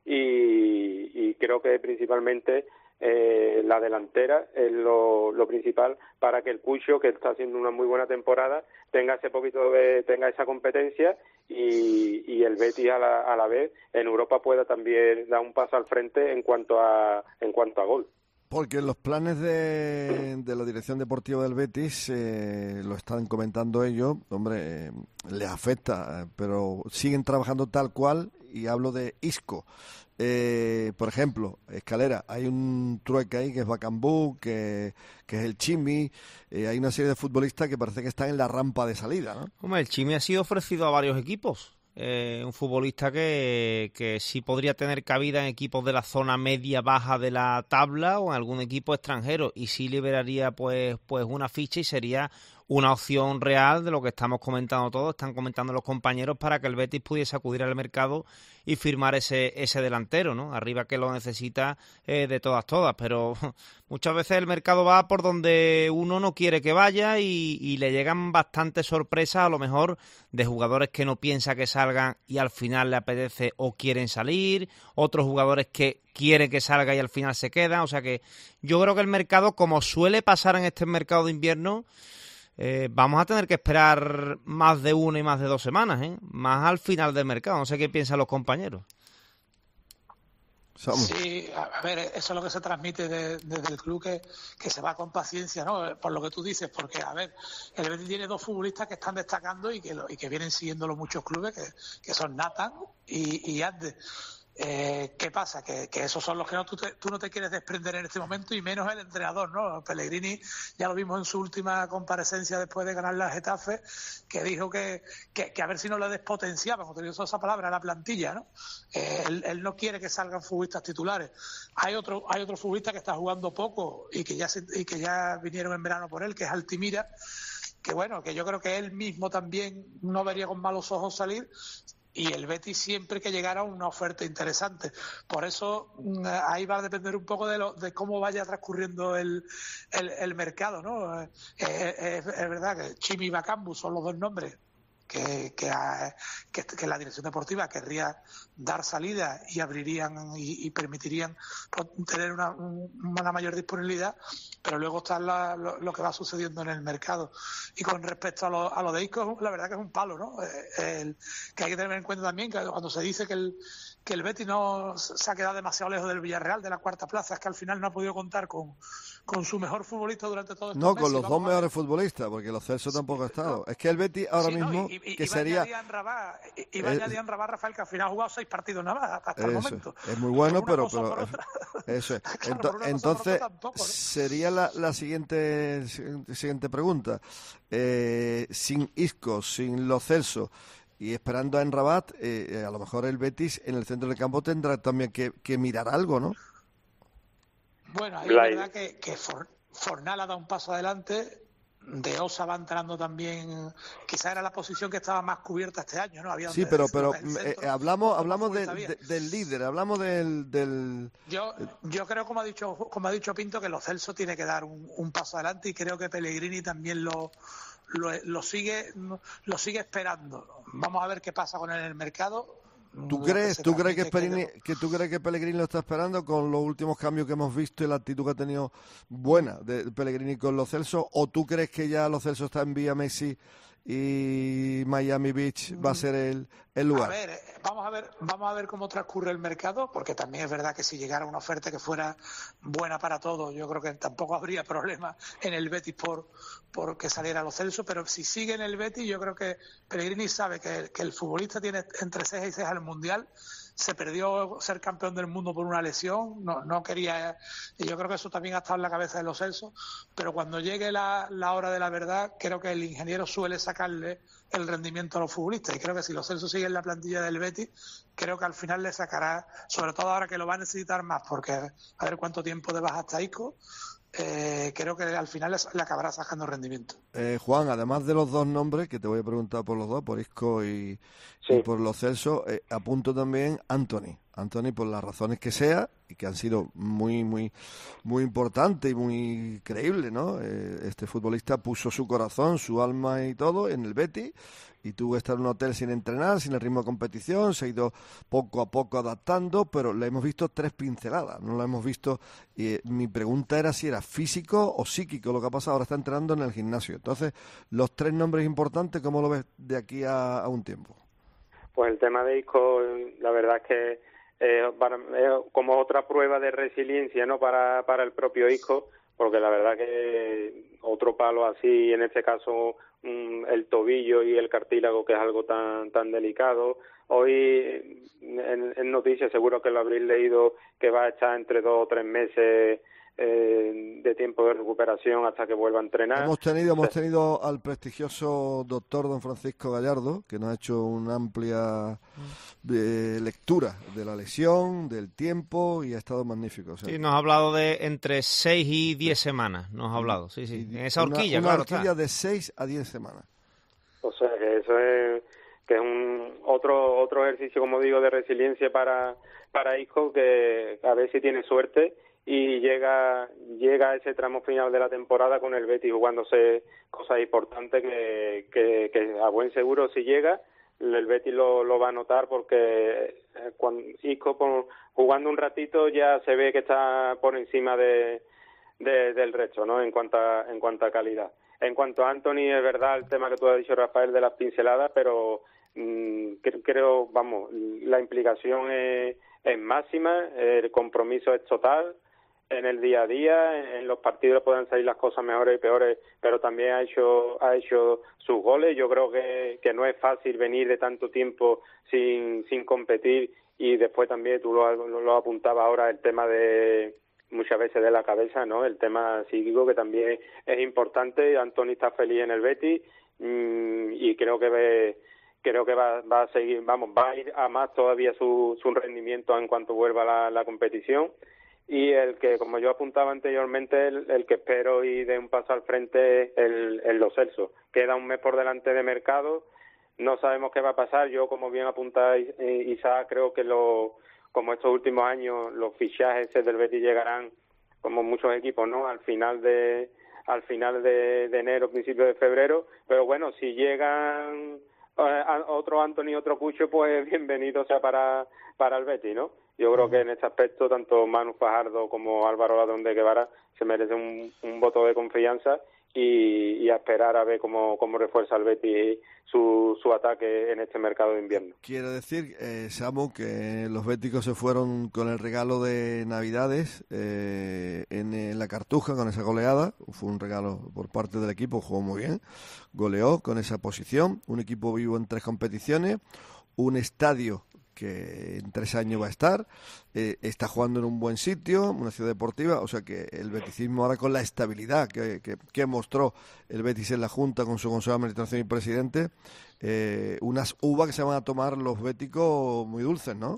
y creo que principalmente la delantera es lo principal para que el Cucho, que está haciendo una muy buena temporada, tenga esa competencia y el Betis a la vez en Europa pueda también dar un paso al frente en cuanto a gol. Porque los planes de la dirección deportiva del Betis, lo están comentando ellos, hombre, les afecta, pero siguen trabajando tal cual, y hablo de Isco. Por ejemplo, Escalera, hay un trueque ahí que es Bakambu, que es el Chimi, hay una serie de futbolistas que parece que están en la rampa de salida, ¿no? Hombre, el Chimi ha sido ofrecido a varios equipos. Un futbolista que sí podría tener cabida en equipos de la zona media-baja de la tabla o en algún equipo extranjero, y sí liberaría pues una ficha y sería una opción real de lo que estamos comentando todos, están comentando los compañeros, para que el Betis pudiese acudir al mercado y firmar ese delantero, ¿no? Arriba, que lo necesita de todas, pero muchas veces el mercado va por donde uno no quiere que vaya y le llegan bastantes sorpresas, a lo mejor de jugadores que no piensa que salgan y al final le apetece o quieren salir, otros jugadores que quiere que salga y al final se quedan. O sea que yo creo que el mercado, como suele pasar en este mercado de invierno, vamos a tener que esperar más de 1 y más de 2 semanas, más al final del mercado. No sé qué piensan los compañeros. Sí, a ver, eso es lo que se transmite desde el club, que se va con paciencia, ¿no? Por lo que tú dices, porque, a ver, el Betis tiene 2 futbolistas que están destacando y que vienen siguiéndolo muchos clubes, que son Nathan y Adde. ¿Qué pasa? Que esos son los que tú no te quieres desprender en este momento, y menos el entrenador, ¿no? Pellegrini, ya lo vimos en su última comparecencia después de ganar la Getafe, que dijo que a ver si no le despotenciaba, cuando utilizó esa palabra, la plantilla, ¿no? Él no quiere que salgan futbolistas titulares. Hay otro futbolista que está jugando poco y que ya vinieron en verano por él, que es Altimira, que bueno, que yo creo que él mismo también no vería con malos ojos salir, y el Betis siempre que llegara una oferta interesante. Por eso ahí va a depender un poco de cómo vaya transcurriendo el mercado, ¿no? Es verdad que Chimi y Bakambu son los dos nombres que la dirección deportiva querría dar salida y abrirían y permitirían tener una mayor disponibilidad, pero luego está lo que va sucediendo en el mercado. Y con respecto a lo de Isco, la verdad que es un palo, ¿no? Que hay que tener en cuenta también que cuando se dice que el Betis no se ha quedado demasiado lejos del Villarreal, de la cuarta plaza, es que al final no ha podido contar con su mejor futbolista durante todo estos meses. No, con los dos mejores futbolistas, porque los Celso tampoco ha estado. No. Es que el Betis ahora mismo, que sería... Iván Dian Rabá, Rafael, que al final ha jugado 6 partidos nada más hasta el momento. Es muy bueno, pero eso es. Claro, entonces, tampoco, ¿no? Sería la siguiente pregunta. Sin Isco, sin Lo Celso y esperando a Enrabat, a lo mejor el Betis en el centro del campo tendrá también que mirar algo, ¿no? Bueno, ahí es verdad que Fornal ha dado un paso adelante. De Osa va entrando también, quizá era la posición que estaba más cubierta este año, ¿no? Sí, pero hablamos del líder, hablamos del... Yo creo, como ha dicho Pinto, que Lo Celso tiene que dar un paso adelante, y creo que Pellegrini también lo sigue esperando. Vamos a ver qué pasa con él en el mercado. ¿Tú crees que Pellegrini lo está esperando con los últimos cambios que hemos visto y la actitud que ha tenido buena de Pellegrini con Lo Celso? ¿O tú crees que ya Lo Celso está en vía Messi y Miami Beach va a ser el lugar? Vamos a ver cómo transcurre el mercado, porque también es verdad que si llegara una oferta que fuera buena para todos, yo creo que tampoco habría problema en el Betis por que saliera Lo Celso, pero si sigue en el Betis, yo creo que Pellegrini sabe que el futbolista tiene entre ceja y ceja el Mundial. Se perdió ser campeón del mundo por una lesión, no quería, y yo creo que eso también ha estado en la cabeza de Lo Celso, pero cuando llegue la hora de la verdad, creo que el ingeniero suele sacarle el rendimiento a los futbolistas, y creo que si Lo Celso sigue en la plantilla del Betis, creo que al final le sacará, sobre todo ahora que lo va a necesitar más, porque a ver cuánto tiempo de baja hasta Isco, creo que al final le acabará sacando rendimiento. Juan, además de los dos nombres, que te voy a preguntar por los dos, por Isco y por Lo Celso, apunto también Anthony, por las razones que sea, y que han sido muy, muy, muy importantes y muy creíbles, ¿no? Este futbolista puso su corazón, su alma y todo en el Betis, y tuvo que estar en un hotel sin entrenar, sin el ritmo de competición, se ha ido poco a poco adaptando, pero le hemos visto 3 pinceladas, no lo hemos visto. Mi pregunta era si era físico o psíquico lo que ha pasado. Ahora está entrenando en el gimnasio. Entonces, los 3 nombres importantes, ¿cómo lo ves de aquí a un tiempo? Pues el tema de Isco, la verdad es que es como otra prueba de resiliencia, ¿no? Para el propio Isco, porque la verdad que otro palo así, en este caso el tobillo y el cartílago, que es algo tan delicado. Hoy en noticias seguro que lo habréis leído, que va a estar entre 2 o 3 meses de tiempo de recuperación hasta que vuelva a entrenar. Hemos tenido al prestigioso doctor don Francisco Gallardo, que nos ha hecho una amplia lectura de la lesión, del tiempo, y ha estado magnífico. O sea, sí, nos ha hablado de entre 6 y 10 semanas, nos ha hablado, sí, en esa horquilla, una claro. Horquilla de 6 a 10 semanas. O sea, que eso es otro ejercicio, como digo, de resiliencia para Isco, que a ver si tiene suerte y llega a ese tramo final de la temporada con el Betis jugándose cosas importantes que a buen seguro, si llega, el Betis lo va a notar, porque cuando Isco jugando un ratito ya se ve que está por encima del resto, ¿no? En cuanto a calidad. En cuanto a Anthony, es verdad el tema que tú has dicho, Rafael, de las pinceladas, pero creo, la implicación es máxima, el compromiso es total. en el día a día, en los partidos pueden salir las cosas mejores y peores, pero también ha hecho sus goles. Yo creo que no es fácil venir de tanto tiempo sin competir, y después también tú lo apuntabas ahora, el tema de muchas veces de la cabeza, ¿no? El tema psíquico, que también es importante. Antoni está feliz en el Betis, y creo que va a seguir, va a ir a más todavía su rendimiento en cuanto vuelva la competición. Y el que, como yo apuntaba anteriormente, el que espero y dé un paso al frente es el Lo Celso. Queda un mes por delante de mercado, no sabemos qué va a pasar. Yo, como bien apunta Isaac, creo que como estos últimos años, los fichajes del Betis llegarán, como muchos equipos, ¿no?, al final de enero, principio de febrero. Pero bueno, si llegan otro Antoni, otro Cucho, pues bienvenido sea para el Betis, ¿no? Yo creo que en este aspecto tanto Manu Fajardo como Álvaro Ladrón de Guevara se merecen un voto de confianza, y a esperar a ver cómo refuerza el Betis su ataque en este mercado de invierno. Quiere decir, Samu, que los béticos se fueron con el regalo de Navidades en la Cartuja, con esa goleada. Fue un regalo por parte del equipo, jugó muy bien, goleó con esa posición, un equipo vivo en 3 competiciones, un estadio que en 3 años va a estar, está jugando en un buen sitio, una ciudad deportiva, o sea que el beticismo ahora, con la estabilidad que mostró el Betis en la Junta con su Consejo de Administración y Presidente, unas uvas que se van a tomar los béticos muy dulces, ¿no?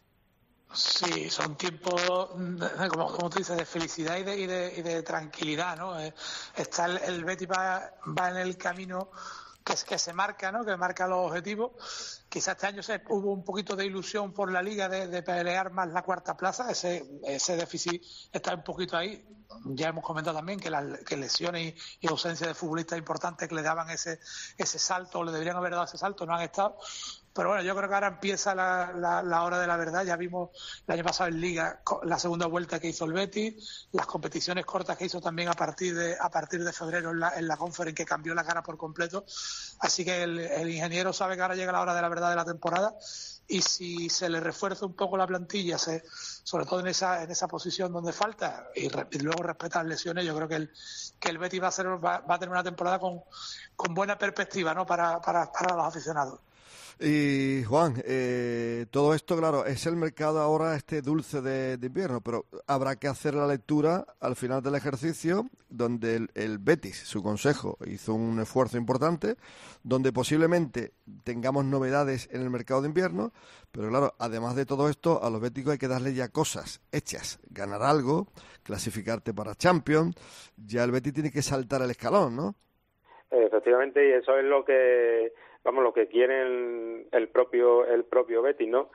Sí, son tiempos, como tú dices, de felicidad y de tranquilidad, ¿no? Está el Betis va en el camino que se marca, ¿no?, que marca los objetivos. Quizás este año hubo un poquito de ilusión por la Liga de pelear más la 4ª plaza, ese déficit está un poquito ahí. Ya hemos comentado también que lesiones y ausencia de futbolistas importantes que le daban ese salto, o le deberían haber dado ese salto, no han estado. Pero bueno, yo creo que ahora empieza la hora de la verdad. Ya vimos el año pasado en Liga la segunda vuelta que hizo el Betis, las competiciones cortas que hizo también a partir de febrero en la Conference, que cambió la cara por completo. Así que el ingeniero sabe que ahora llega la hora de la verdad de la temporada, y si se le refuerza un poco la plantilla, sobre todo en esa posición donde falta, y luego respetar lesiones, yo creo que el Betis va a tener una temporada con buena perspectiva, ¿no?, para los aficionados. Y Juan, todo esto, claro, es el mercado ahora dulce de invierno, pero habrá que hacer la lectura al final del ejercicio, donde el Betis, su consejo, hizo un esfuerzo importante, donde posiblemente tengamos novedades en el mercado de invierno, pero claro, además de todo esto, a los béticos hay que darle ya cosas hechas, ganar algo, clasificarte para Champions. Ya el Betis tiene que saltar el escalón, ¿no? Efectivamente, y eso es lo que quiere el propio Betis, ¿no?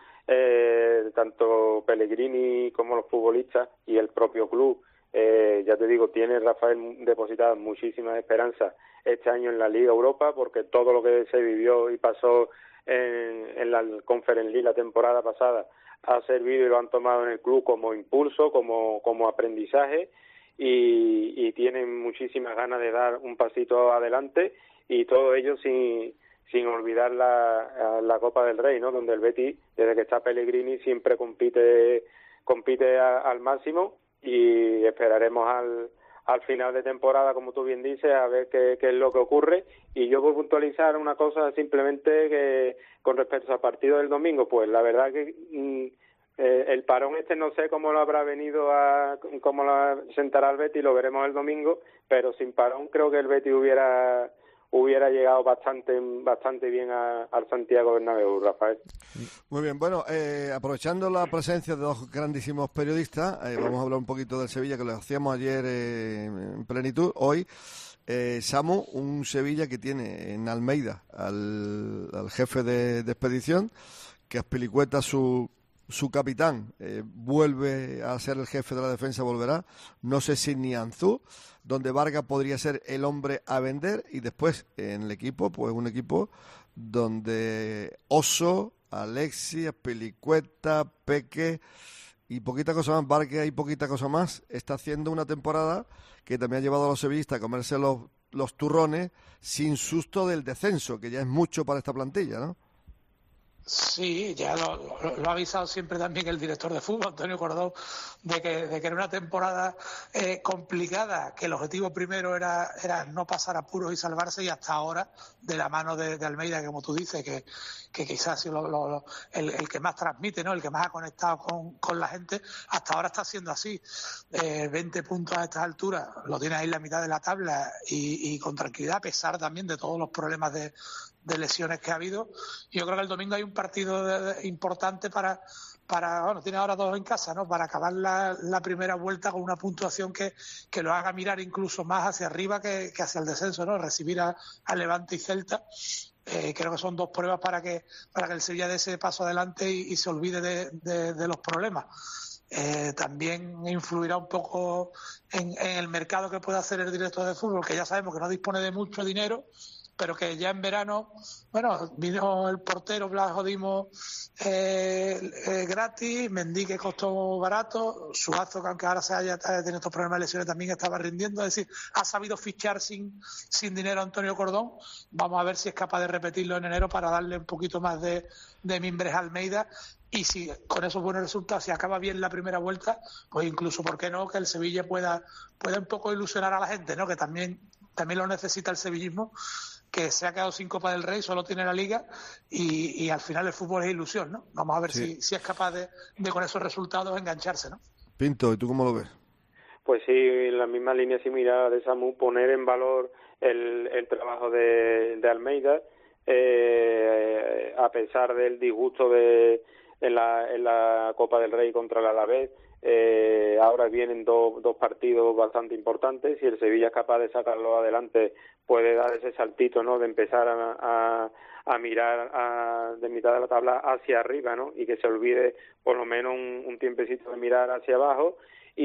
Tanto Pellegrini como los futbolistas y el propio club, ya te digo, tiene Rafael depositadas muchísimas esperanzas este año en la Liga Europa, porque todo lo que se vivió y pasó en la Conference League la temporada pasada ha servido y lo han tomado en el club como impulso, como aprendizaje, y tienen muchísimas ganas de dar un pasito adelante, y todo ello sin olvidar la Copa del Rey, ¿no?, donde el Betis, desde que está Pellegrini, siempre compite al máximo, y esperaremos al final de temporada, como tú bien dices, a ver qué es lo que ocurre. Y yo voy a puntualizar una cosa simplemente, que con respecto al partido del domingo, pues la verdad que el parón no sé cómo lo habrá venido cómo lo sentará el Betis, lo veremos el domingo, pero sin parón creo que el Betis hubiera llegado bastante bien al Santiago Bernabéu, Rafael. Muy bien, bueno, aprovechando la presencia de 2 grandísimos periodistas, vamos a hablar un poquito del Sevilla, que lo hacíamos ayer en plenitud. Hoy, Samu, un Sevilla que tiene en Almeida al jefe de expedición, que Azpilicueta, su capitán, vuelve a ser el jefe de la defensa, volverá, no sé si Nianzú, donde Vargas podría ser el hombre a vender, y después en el equipo, pues un equipo donde Oso, Alexis, Azpilicueta, Peque y poquita cosa más, Vargas y poquita cosa más, está haciendo una temporada que también ha llevado a los sevillistas a comerse los turrones sin susto del descenso, que ya es mucho para esta plantilla, ¿no? Sí, ya lo ha avisado siempre también el director de fútbol, Antonio Cordón, de que era una temporada complicada, que el objetivo primero era no pasar apuros y salvarse, y hasta ahora, de la mano de Almeida, que como tú dices, que quizás ha sido el que más transmite, ¿no? El que más ha conectado con la gente, hasta ahora está siendo así. 20 puntos a estas alturas, lo tiene ahí en la mitad de la tabla y con tranquilidad, a pesar también de todos los problemas de lesiones que ha habido. Yo creo que el domingo hay un partido importante para bueno, tiene ahora 2 en casa, ¿no? Para acabar la primera vuelta con una puntuación que lo haga mirar incluso más hacia arriba que hacia el descenso, ¿no? Recibir a Levante y Celta. Creo que son 2 pruebas para que el Sevilla dé ese paso adelante y se olvide de los problemas. También influirá un poco en el mercado que puede hacer el director de fútbol, que ya sabemos que no dispone de mucho dinero, pero que ya en verano, bueno, vino el portero Blas Jodimo gratis, Mendy, que costó barato, Suazo, que aunque ahora se haya tenido estos problemas de lesiones, también estaba rindiendo. Es decir, ha sabido fichar sin dinero a Antonio Cordón. Vamos a ver si es capaz de repetirlo en enero para darle un poquito más de mimbres a Almeida. Y si con esos buenos resultados, si acaba bien la primera vuelta, pues incluso, ¿por qué no?, que el Sevilla pueda un poco ilusionar a la gente, ¿no? Que también lo necesita el sevillismo, que se ha quedado sin Copa del Rey, solo tiene la Liga, y al final el fútbol es ilusión, ¿no? Vamos a ver si es capaz de con esos resultados engancharse, ¿no? Pinto, ¿y tú cómo lo ves? Pues sí, en la misma línea similar de Samu, poner en valor el trabajo de Almeida, a pesar del disgusto en la Copa del Rey contra el Alavés. Ahora vienen dos partidos bastante importantes. Si el Sevilla es capaz de sacarlo adelante, puede dar ese saltito, ¿no?, de empezar a mirar de mitad de la tabla hacia arriba, ¿no?, y que se olvide por lo menos un tiempecito de mirar hacia abajo.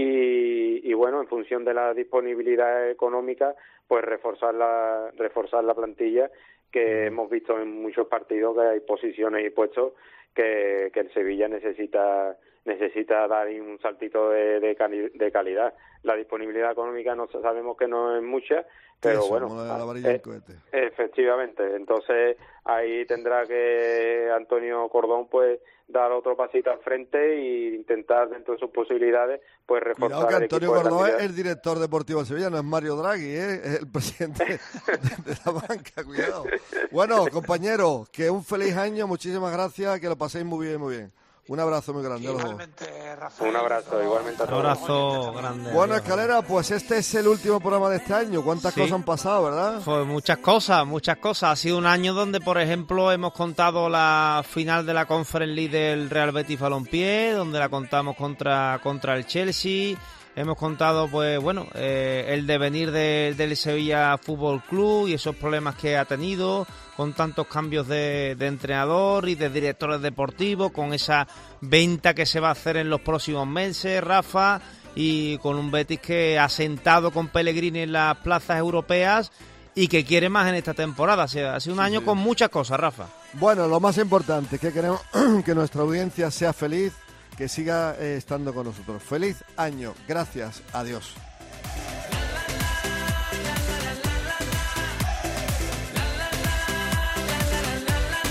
Y bueno, en función de la disponibilidad económica, pues reforzar la plantilla, que hemos visto en muchos partidos que hay posiciones y puestos que el Sevilla necesita dar un saltito de calidad. La disponibilidad económica no sabemos que no es mucha, pero eso, bueno, la varilla del cohete. Efectivamente. Entonces ahí tendrá que Antonio Cordón pues dar otro pasito al frente e intentar, dentro de sus posibilidades, pues reforzar. Cuidado, que el Antonio equipo Cordón es el director deportivo de Sevilla, no es Mario Draghi, es el presidente de la banca. Cuidado. Bueno, compañeros, que un feliz año, muchísimas gracias, que lo paséis muy bien. Un abrazo muy grande. Igualmente, Rafael. Un abrazo, igualmente a todos. Un abrazo grande. Bueno, Escalera, pues este es el último programa de este año. ¿Cuántas cosas han pasado, verdad? Pues muchas cosas. Ha sido un año donde, por ejemplo, hemos contado la final de la Conference League del Real Betis Balompié, donde la contamos contra el Chelsea. Hemos contado, pues bueno, el devenir del Sevilla Fútbol Club y esos problemas que ha tenido, con tantos cambios de entrenador y de directores deportivos, con esa venta que se va a hacer en los próximos meses, Rafa, y con un Betis que ha sentado con Pellegrini en las plazas europeas y que quiere más en esta temporada. O sea, ha sido un año con muchas cosas, Rafa. Bueno, lo más importante es que queremos que nuestra audiencia sea feliz, que siga estando con nosotros. Feliz año. Gracias. Adiós.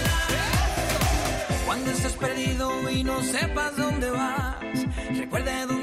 Cuando estés perdido y no sepas dónde vas, recuerda